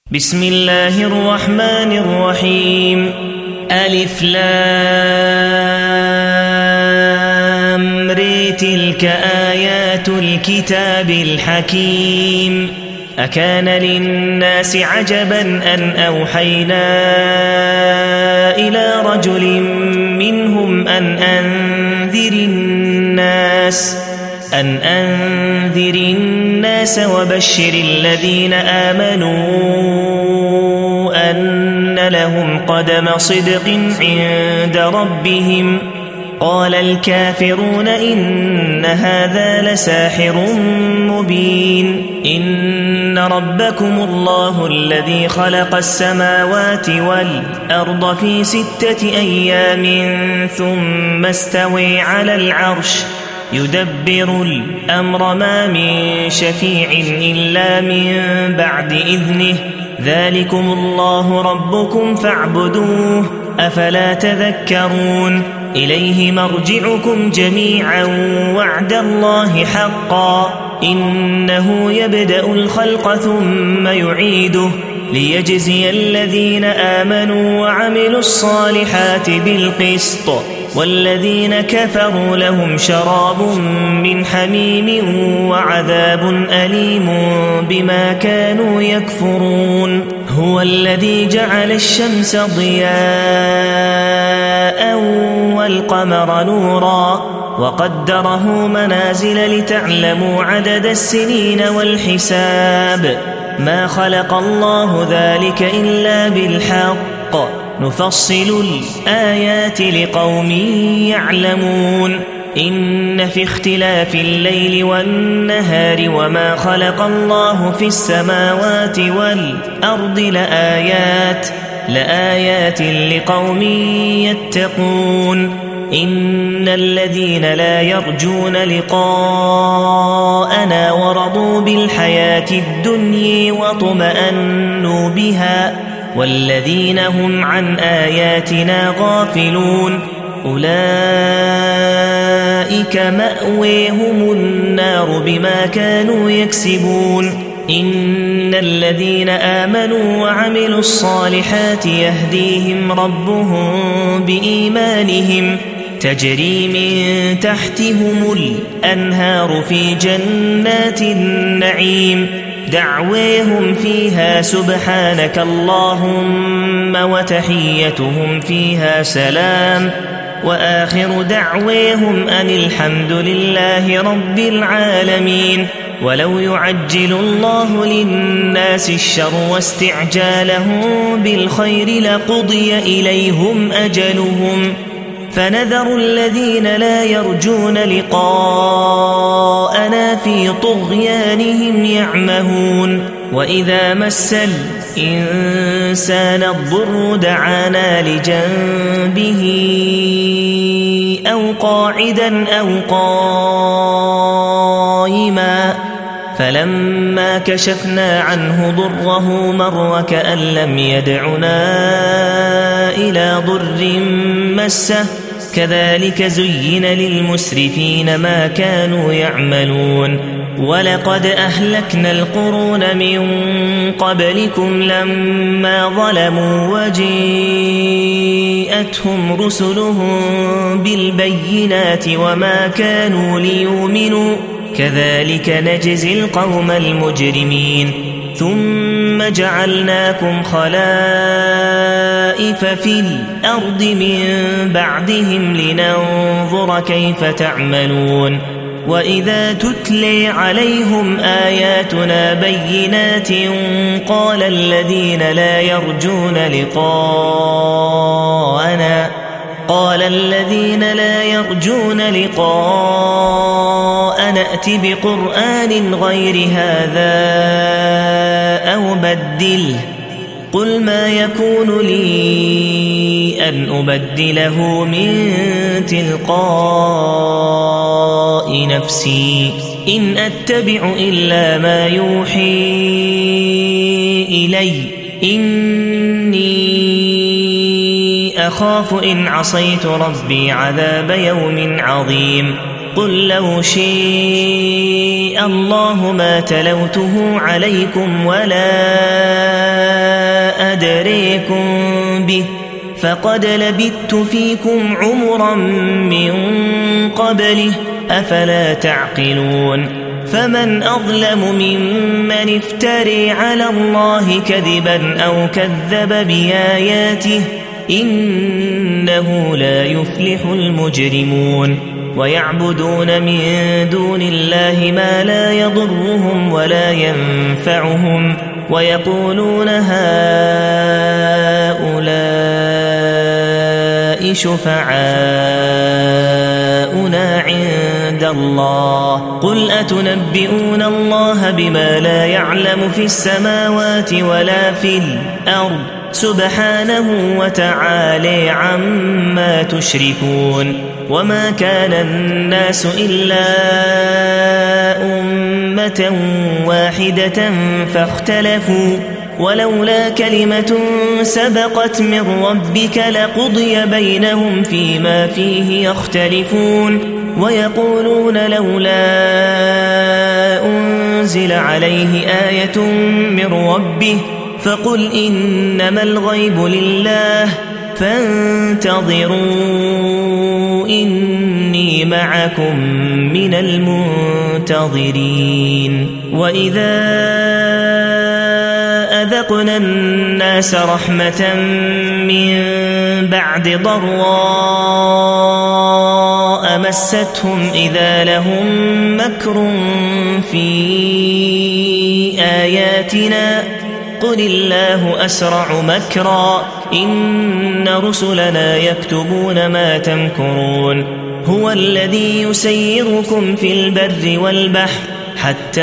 بسم الله الرحمن الرحيم ألف لام ر تلك آيات الكتاب الحكيم أكان للناس عجبا أن أوحينا إلى رجل منهم أن أنذر الناس وبشر الذين آمنوا أن لهم قدم صدق عند ربهم قال الكافرون إن هذا لساحر مبين إن ربكم الله الذي خلق السماوات والأرض في 6 أيام ثم استوى على العرش يدبر الأمر ما من شفيع إلا من بعد إذنه ذلكم الله ربكم فاعبدوه أفلا تذكرون إليه مرجعكم جميعا وعد الله حقا إنه يبدأ الخلق ثم يعيده ليجزي الذين آمنوا وعملوا الصالحات بالقسط والذين كفروا لهم شراب من حميم وعذاب أليم بما كانوا يكفرون هو الذي جعل الشمس ضياء والقمر نورا وقدره منازل لتعلموا عدد السنين والحساب ما خلق الله ذلك إلا بالحق نفصل الآيات لقوم يعلمون إن في اختلاف الليل والنهار وما خلق الله في السماوات والأرض لآيات لقوم يتقون إن الذين لا يرجون لقاءنا ورضوا بالحياة الدنيا واطمأنوا بها والذين هم عن آياتنا غافلون أولئك مأويهم النار بما كانوا يكسبون إن الذين آمنوا وعملوا الصالحات يهديهم ربهم بإيمانهم تجري من تحتهم الأنهار في جنات النعيم دعويهم فيها سبحانك اللهم وتحيتهم فيها سلام وآخر دعويهم أن الحمد لله رب العالمين ولو يعجل الله للناس الشر واستعجالهم بالخير لقضي إليهم أجلهم فنذر الذين لا يرجون لقاءنا في طغيانهم يعمهون وإذا مس الإنسان الضر دعانا لجنبه أو قاعدا أو قائما فلما كشفنا عنه ضره مر كأن لم يدعنا إلى ضر مسه كذلك زين للمسرفين ما كانوا يعملون ولقد أهلكنا القرون من قبلكم لما ظلموا وجيءتهم رسلهم بالبينات وما كانوا ليؤمنوا كذلك نجزي القوم المجرمين ثم جعلناكم خلائف في الأرض من بعدهم لننظر كيف تعملون وإذا تتلي عليهم آياتنا بينات قال الذين لا يرجون لقاءنا ائت بقرآن غير هذا أو بدله قل ما يكون لي أن أبدله من تلقاء نفسي إن أتبع إلا ما يوحي إلي إني أخاف إن عصيت ربي عذاب يوم عظيم قل لو شاء الله ما تلوته عليكم ولا أدريكم به فقد لبثت فيكم عمرا من قبله أفلا تعقلون فمن أظلم ممن افتري على الله كذبا أو كذب بآياته إنه لا يفلح المجرمون ويعبدون من دون الله ما لا يضرهم ولا ينفعهم ويقولون هؤلاء شفعاؤنا عند الله قل أتنبئون الله بما لا يعلم في السماوات ولا في الأرض سبحانه وتعالى عما تشركون وما كان الناس إلا أمة واحدة فاختلفوا ولولا كلمة سبقت من ربك لقضي بينهم فيما فيه يختلفون ويقولون لولا أنزل عليه آية من ربه فقل إنما الغيب لله فانتظروا إني معكم من المنتظرين وإذا أذقنا الناس رحمة من بعد ضراء مستهم إذا لهم مكر في آياتنا قل الله أسرع مكرا إن رسلنا يكتبون ما تمكرون هو الذي يسيركم في البر والبحر حتى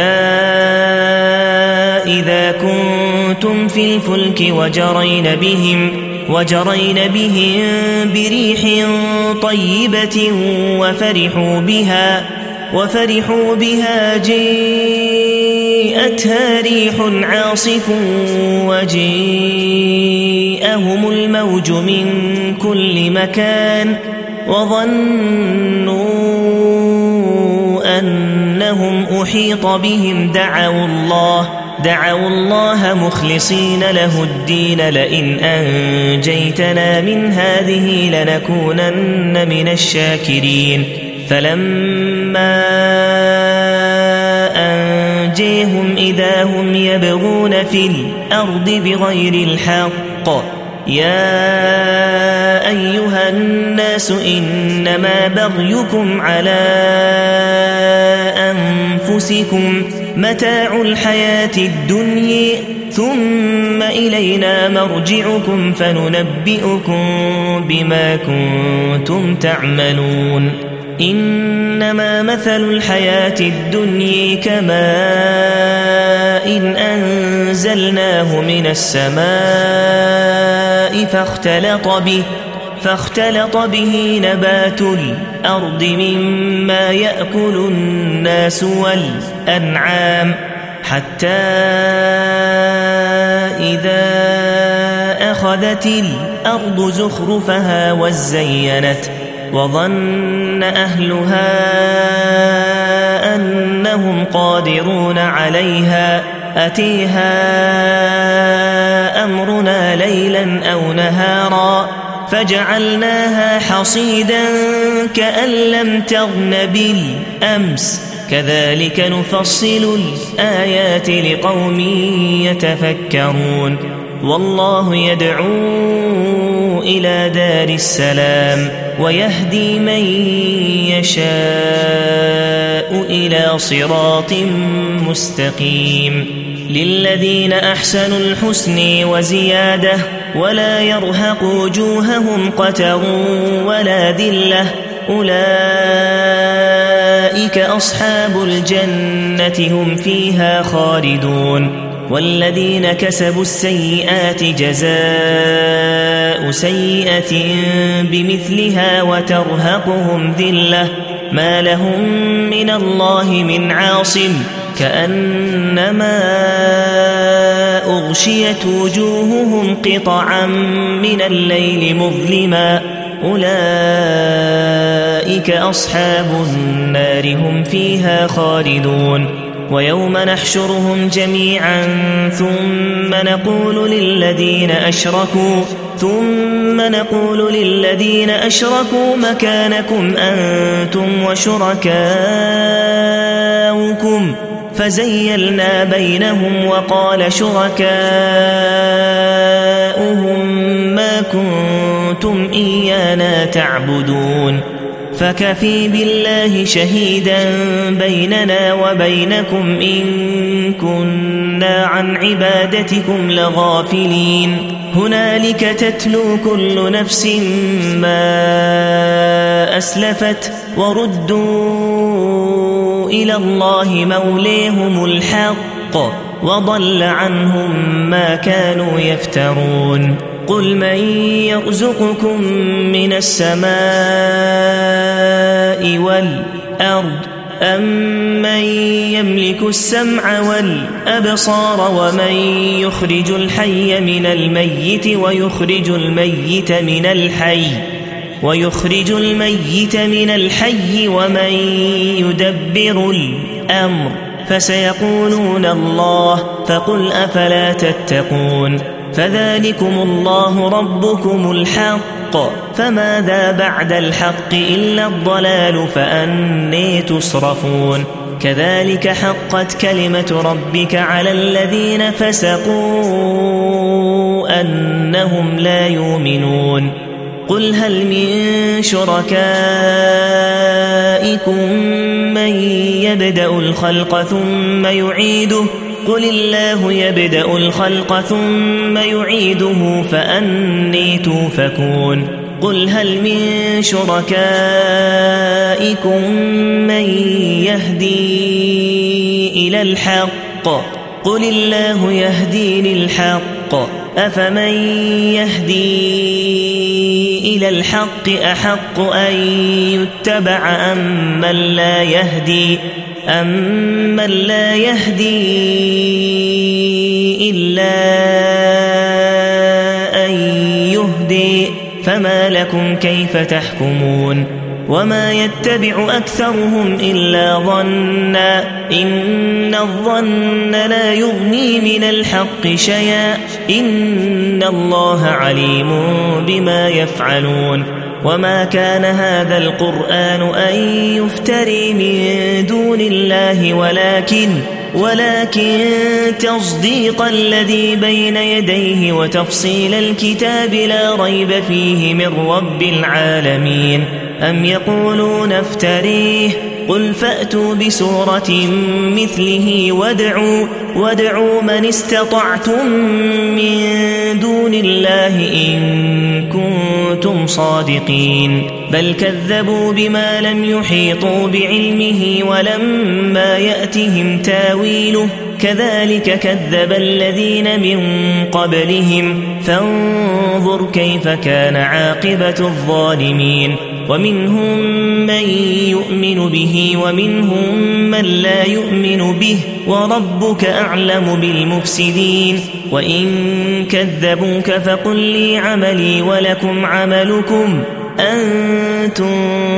إذا كنتم في الفلك وجرين بهم بريح طيبة وفرحوا بها جيءتها ريح عاصف وجيءهم الموج من كل مكان وظنوا أنهم أحيط بهم دعوا الله مخلصين له الدين لئن أنجيتنا من هذه لنكونن من الشاكرين فلما أنجيهم إذا هم يبغون في الأرض بغير الحق يا أيها الناس إنما بغيكم على أنفسكم متاع الحياة الدنيا ثم إلينا مرجعكم فننبئكم بما كنتم تعملون إنما مثل الحياة الدنيا كماء إن أنزلناه من السماء فاختلط به نبات الأرض مما يأكل الناس والأنعام حتى إذا أخذت الأرض زخرفها وزينت وظن أهلها أنهم قادرون عليها أتيها أمرنا ليلا أو نهارا فجعلناها حصيدا كأن لم تغن بالأمس كذلك نفصل الآيات لقوم يتفكرون والله يدعو إلى دار السلام ويهدي من يشاء إلى صراط مستقيم للذين أحسنوا الحسن وزيادة ولا يرهق وجوههم قتر ولا ذلة أولئك أصحاب الجنة هم فيها خالدون والذين كسبوا السيئات جزاء سيئة بمثلها وترهقهم ذلة ما لهم من الله من عاصم كأنما أغشيت وجوههم قطعا من الليل مظلما أولئك أصحاب النار هم فيها خالدون ويوم نحشرهم جميعا ثم نقول للذين أشركوا مكانكم أنتم وشركاؤكم فزيلنا بينهم وقال شركاؤهم ما كنتم إيانا تعبدون فكفي بالله شهيدا بيننا وبينكم إن كنا عن عبادتكم لغافلين هنالك تتلو كل نفس ما أسلفت وردوا إلى الله موليهم الحق وضل عنهم ما كانوا يفترون قل من يرزقكم من السماء والأرض أمن يملك السمع والأبصار ومن يخرج الحي من الميت ويخرج الميت من الحي ومن يدبر الأمر فسيقولون الله فقل أفلا تتقون فذلكم الله ربكم الحق فماذا بعد الحق إلا الضلال فأني تصرفون كذلك حقت كلمة ربك على الذين فسقوا أنهم لا يؤمنون قل هل من شركائكم من يبدأ الخلق ثم يعيده قل الله يبدأ الخلق ثم يعيده فأني توفكون قل هل من شركائكم من يهدي إلى الحق قل الله يهدي للحق أفمن يهدي إلى الحق أحق أن يتبع أمن لا يهدي إلا أن يهدي فما لكم كيف تحكمون وما يتبع أكثرهم إلا ظنا إن الظن لا يغني من الحق شيئا إن الله عليم بما يفعلون وما كان هذا القرآن أن يفتري من دون الله ولكن تصديق الذي بين يديه وتفصيل الكتاب لا ريب فيه من رب العالمين أم يقولون افتريه قل فأتوا بسورة مثله وادعوا من استطعتم من دون الله إن كنتم صادقين بل كذبوا بما لم يحيطوا بعلمه ولما يأتهم تاويله كذلك كذب الذين من قبلهم فانظر كيف كان عاقبة الظالمين ومنهم من يؤمن به ومنهم من لا يؤمن به وربك أعلم بالمفسدين وإن كذبوك فقل لي عملي ولكم عملكم أنتم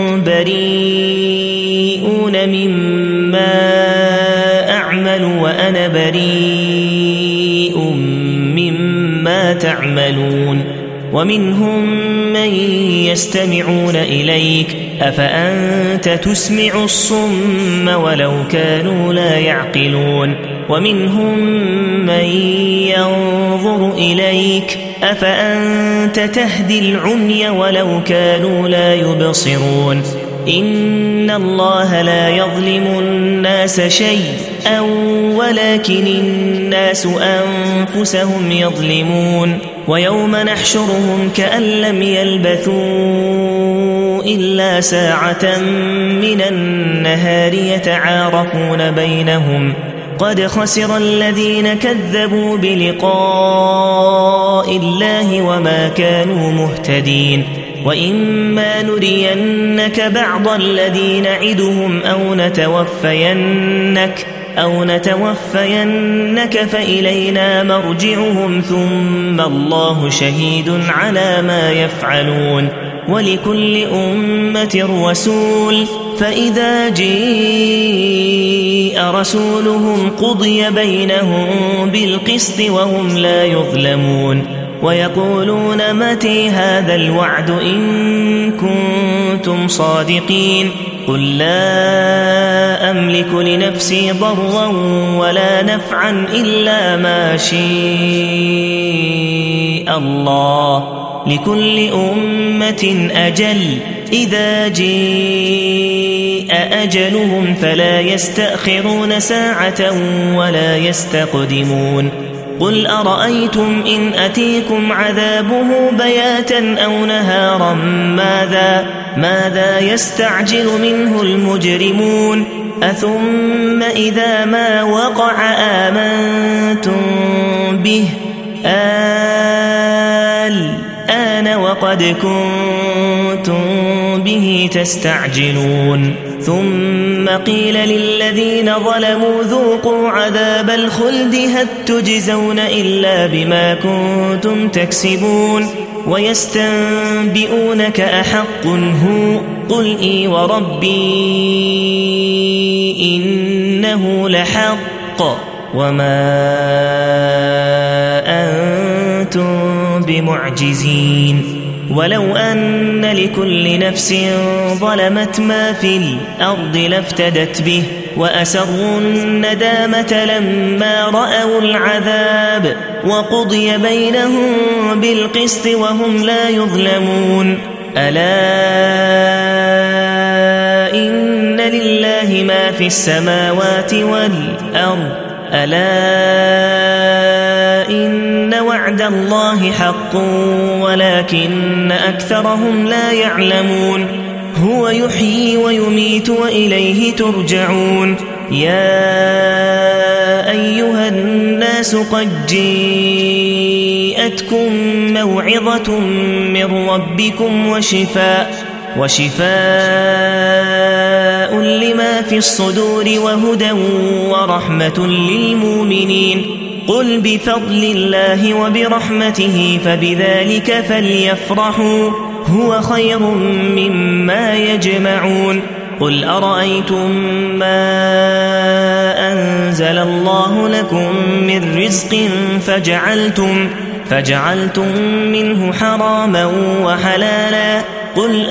بريئون مما أعمل وأنا بريء مما تعملون ومنهم من يستمعون إليك أفأنت تسمع الصم ولو كانوا لا يعقلون ومنهم من ينظر إليك أفأنت تهدي العمي ولو كانوا لا يبصرون إن الله لا يظلم الناس شيئا ولكن الناس أنفسهم يظلمون ويوم نحشرهم كأن لم يلبثوا إلا ساعة من النهار يتعارفون بينهم قد خسر الذين كذبوا بلقاء الله وما كانوا مهتدين وإما نرينك بعض الذي نعدهم أو نتوفينك فإلينا مرجعهم ثم الله شهيد على ما يفعلون ولكل أمة رسول فإذا جاء رسولهم قضي بينهم بالقسط وهم لا يظلمون ويقولون متى هذا الوعد إن كنتم صادقين قل لا أملك لنفسي ضرا ولا نفعا إلا ما شاء الله لكل أمة أجل إذا جاء أجلهم فلا يستأخرون ساعة ولا يستقدمون قل أرأيتم إن أتيكم عذابه بياتا أو نهارا ماذا يستعجل منه المجرمون أثم إذا ما وقع آمنتم به الآن وقد كنتم به تستعجلون ثم قيل للذين ظلموا ذوقوا عذاب الخلد هل تجزون إلا بما كنتم تكسبون ويستنبئونك أحق هو قل إي وربي إنه لحق وما أنتم بمعجزين ولو أن لكل نفس ظلمت ما في الأرض لافتدت به وأسروا الندامة لما رأوا العذاب وقضي بينهم بالقسط وهم لا يظلمون ألا إن لله ما في السماوات والأرض ألا إن وعد الله حق ولكن أكثرهم لا يعلمون هو يحيي ويميت وإليه ترجعون يا أيها الناس قد جاءتكم موعظة من ربكم وشفاء لما في الصدور وهدى ورحمة للمؤمنين قل بفضل الله وبرحمته فبذلك فليفرحوا هو خير مما يجمعون قل أرأيتم ما أنزل الله لكم من رزق فجعلتم منه حراما وحلالا قل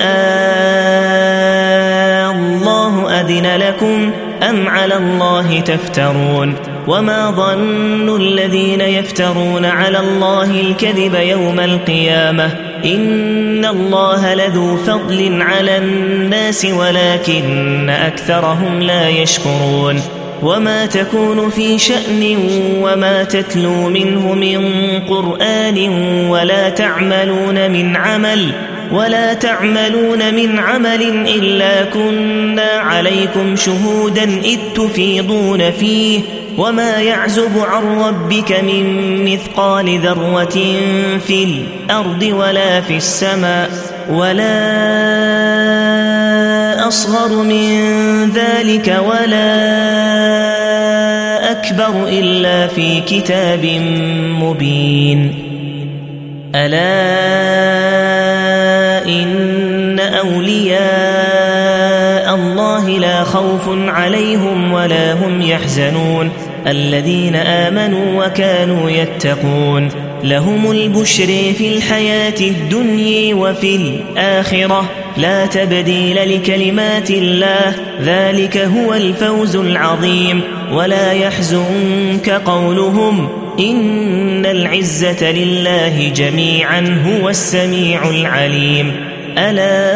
الله أذن لكم أم على الله تفترون وما ظن الذين يفترون على الله الكذب يوم القيامة إن الله لذو فضل على الناس ولكن أكثرهم لا يشكرون وما تكون في شأن وما تتلو منه من قرآن ولا تعملون من عمل إلا كنا عليكم شهودا إذ تفيضون فيه وما يعزب عن ربك من مثقال ذرة في الأرض ولا في السماء ولا أصغر من ذلك ولا أكبر إلا في كتاب مبين ألا إن أولياء الله لا خوف عليهم ولا هم يحزنون الذين آمنوا وكانوا يتقون لهم البشر في الحياة الدنيا وفي الآخرة لا تبديل لكلمات الله ذلك هو الفوز العظيم ولا يحزنك قولهم إن العزة لله جميعا هو السميع العليم ألا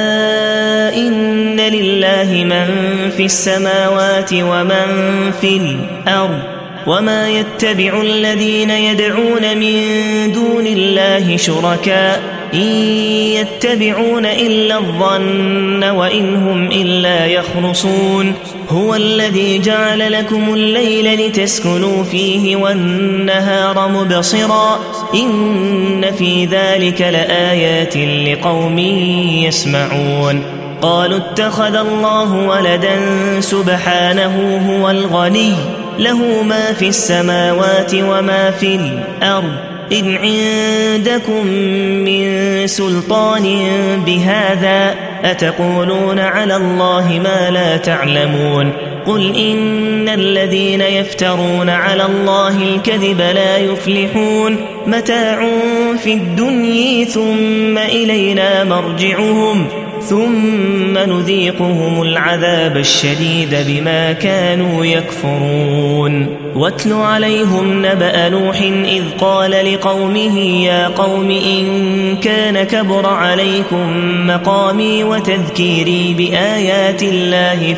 إن لله من في السماوات ومن في الأرض وما يتبع الذين يدعون من دون الله شركاء إن يتبعون إلا الظن وإن هم إلا يخرصون هو الذي جعل لكم الليل لتسكنوا فيه والنهار مبصرا إن في ذلك لآيات لقوم يسمعون قالوا اتخذ الله ولدا سبحانه هو الغني له ما في السماوات وما في الأرض إن عندكم من سلطان بهذا أتقولون على الله ما لا تعلمون قل إن الذين يفترون على الله الكذب لا يفلحون متاع في الدنيا ثم إلينا مرجعهم ثم نذيقهم العذاب الشديد بما كانوا يكفرون واتل عليهم نبأ نوح إذ قال لقومه يا قوم إن كان كبر عليكم مقامي وتذكيري بآيات الله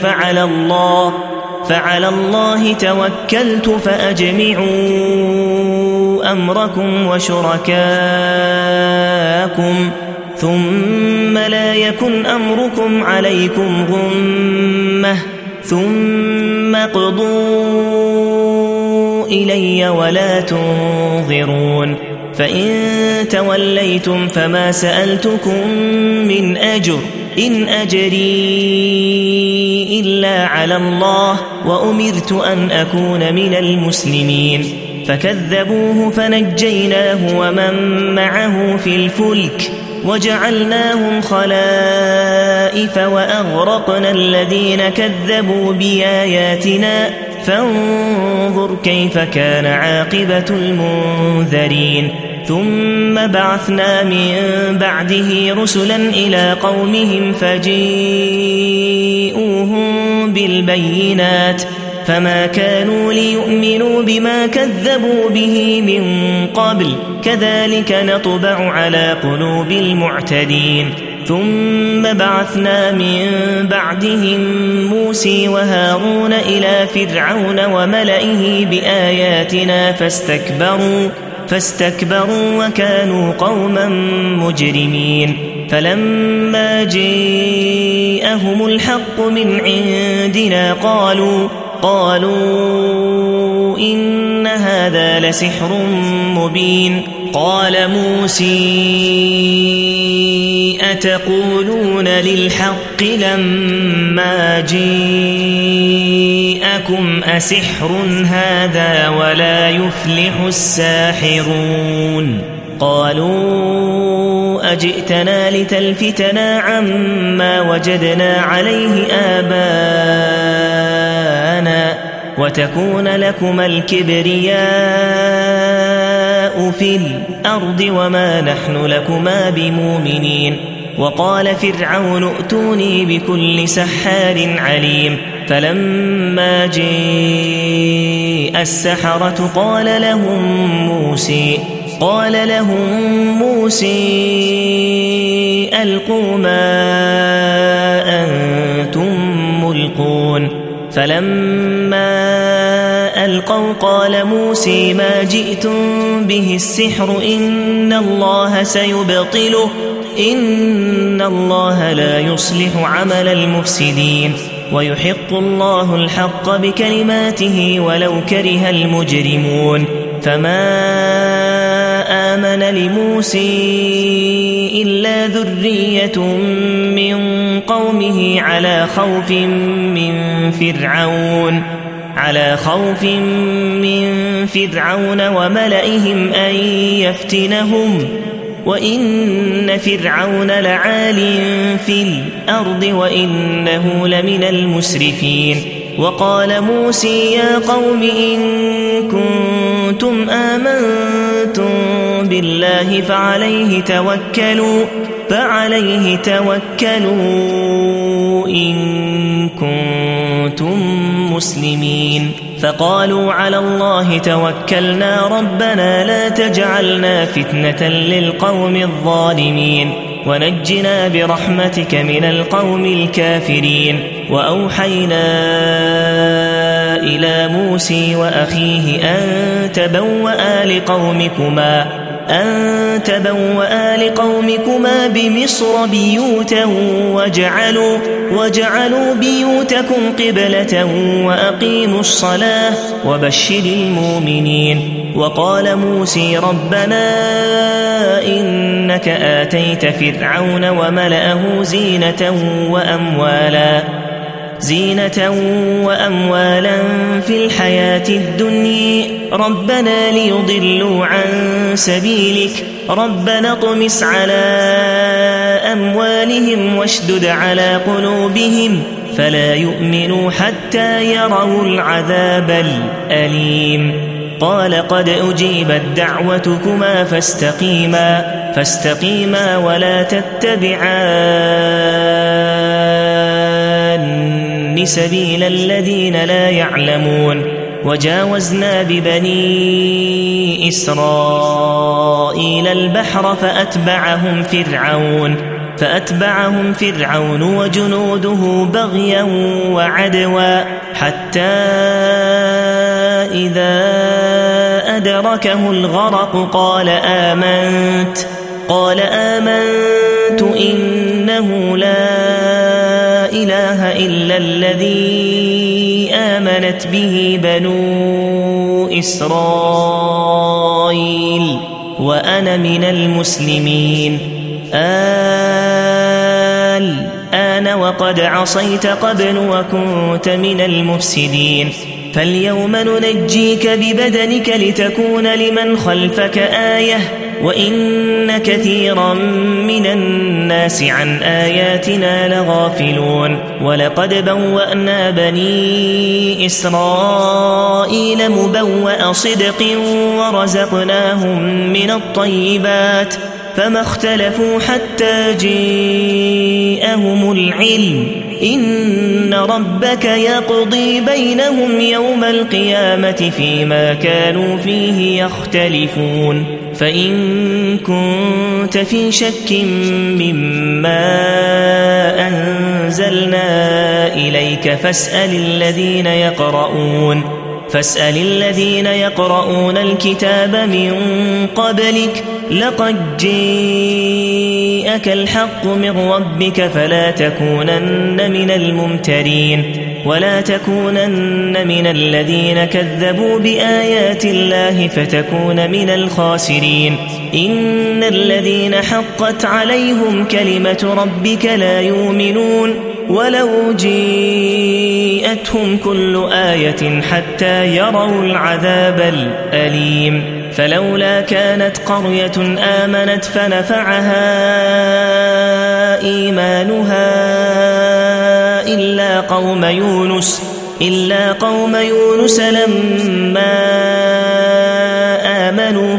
فعلى الله توكلت فأجمعوا أمركم وشركاءكم ثم لا يكن أمركم عليكم غمة ثم اقضوا إلي ولا تنظرون فإن توليتم فما سألتكم من أجر إن أجري إلا على الله وأمرت أن أكون من المسلمين فكذبوه فنجيناه ومن معه في الفلك وجعلناهم خلائف وأغرقنا الذين كذبوا بآياتنا فانظر كيف كان عاقبة المنذرين ثم بعثنا من بعده رسلا إلى قومهم فجيئوهم بالبينات فما كانوا ليؤمنوا بما كذبوا به من قبل كذلك نطبع على قلوب المعتدين ثم بعثنا من بعدهم موسى وهارون إلى فرعون وملئه بآياتنا فاستكبروا وكانوا قوما مجرمين فلما جاءهم الحق من عندنا قالوا إن هذا لسحر مبين قال موسى أتقولون للحق لما جاءكم أسحر هذا ولا يفلح الساحرون قالوا أجئتنا لتلفتنا عما وجدنا عليه آباءنا وتكون لكما الكبرياء في الأرض وما نحن لكما بمؤمنين وقال فرعون ائتوني بكل سحار عليم فلما جاء السحرة قال لهم موسى ألقوا ما أنتم ملقون فلما ألقوا قال موسى ما جئتم به السحر إن الله سيبطله إن الله لا يصلح عمل المفسدين ويحق الله الحق بكلماته ولو كره المجرمون فما آمن لموسى إلا ذرية من قومه على خوف من فرعون وملئهم أن يفتنهم وإن فرعون لعال في الأرض وإنه لمن المسرفين وقال موسى يا قوم إن كنتم آمنتم بالله فعليه توكلوا إن كنتم مسلمين فقالوا على الله توكلنا ربنا لا تجعلنا فتنة للقوم الظالمين ونجنا برحمتك من القوم الكافرين وأوحينا إلى موسى وأخيه أن تبوأ لقومكما بمصر بيوتا وجعلوا بيوتكم قبلة وأقيموا الصلاة وبشر المؤمنين وقال موسى ربنا إنك آتيت فرعون وملأه زينة زينة وأموالا في الحياة الدنيا ربنا ليضلوا عن سبيلك ربنا اطمس على أموالهم واشدد على قلوبهم فلا يؤمنوا حتى يروا العذاب الأليم قال قد أجيبت دعوتكما فاستقيما ولا تتبعان سبيل الذين لا يعلمون وجاوزنا ببني إسرائيل البحر فأتبعهم فرعون وجنوده بغيا وعدوا حتى إذا أدركه الغرق قال آمنت إنه لا إله إلا الذي آمنت به بنو إسرائيل وأنا من المسلمين الآن وقد عصيت قبل وكنت من المفسدين فاليوم ننجيك ببدنك لتكون لمن خلفك آية وإن كثيرا من الناس عن آياتنا لغافلون ولقد بوأنا بني إسرائيل مبوأ صدق ورزقناهم من الطيبات فما اختلفوا حتى جاءهم العلم إن ربك يقضي بينهم يوم القيامة فيما كانوا فيه يختلفون فإن كنت في شك مما أنزلنا إليك فاسأل الذين يقرؤون الكتاب من قبلك لقد جاءك الحق من ربك فلا تكونن من الممترين ولا تكونن من الذين كذبوا بآيات الله فتكون من الخاسرين إن الذين حقت عليهم كلمة ربك لا يؤمنون ولو جاءتهم كل آية حتى يروا العذاب الأليم فلولا كانت قرية آمنت فنفعها إيمانها إلا قوم يونس لما آمنوا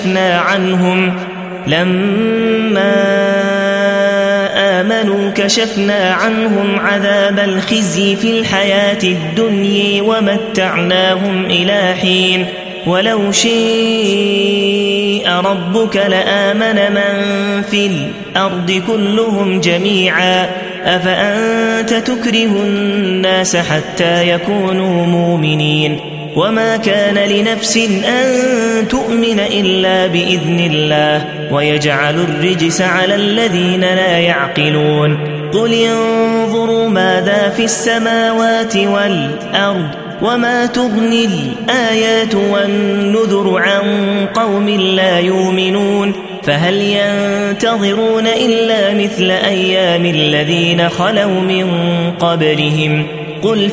كشفنا عنهم عذاب الخزي في الحياة الدنيا ومتعناهم إلى حين ولو شاء ربك لآمن من في الأرض كلهم جميعا أفأنت تكره الناس حتى يكونوا مؤمنين وما كان لنفس أن تؤمن إلا بإذن الله ويجعل الرجس على الذين لا يعقلون قل انظروا ماذا في السماوات والأرض وما تغني الآيات والنذر عن قوم لا يؤمنون فهل ينتظرون إلا مثل أيام الذين خلوا من قبلهم قل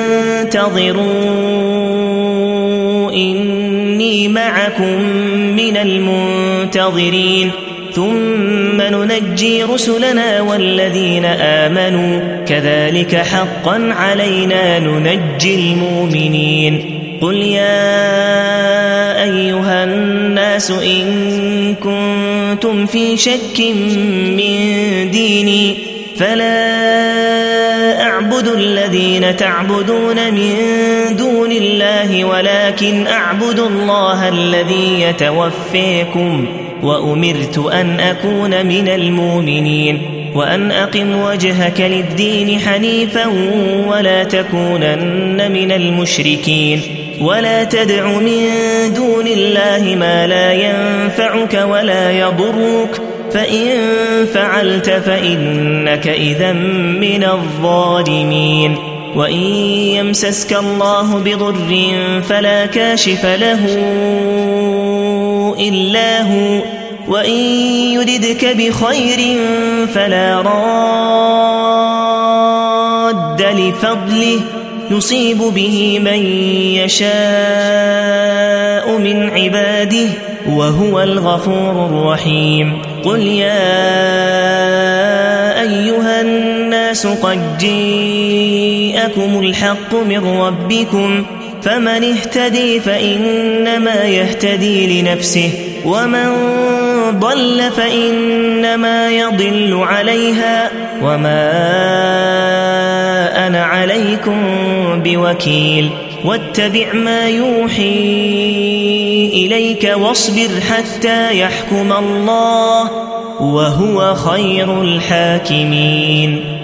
فانتظروا إني معكم من المنتظرين ثم ننجي رسلنا والذين آمنوا كذلك حقا علينا ننجي المؤمنين قل يا أيها الناس إن كنتم في شك من ديني فلا أعبد الذين تعبدون من دون الله ولكن أعبد الله الذي يتوفيكم وأمرت أن أكون من المؤمنين وأن أقم وجهك للدين حنيفا ولا تكونن من المشركين ولا تدع من دون الله ما لا ينفعك ولا يضرك فإن فعلت فإنك إذا من الظالمين وإن يمسسك الله بضر فلا كاشف له إلا هو وإن يردك بخير فلا راد لفضله يصيب به من يشاء من عباده وهو الغفور الرحيم قل يا أيها الناس قد جاءكم الحق من ربكم فمن اهتدي فإنما يهتدي لنفسه ومن ضل فإنما يضل عليها وما أنا عليكم بوكيل واتبع ما يوحي إليك واصبر حتى يحكم الله وهو خير الحاكمين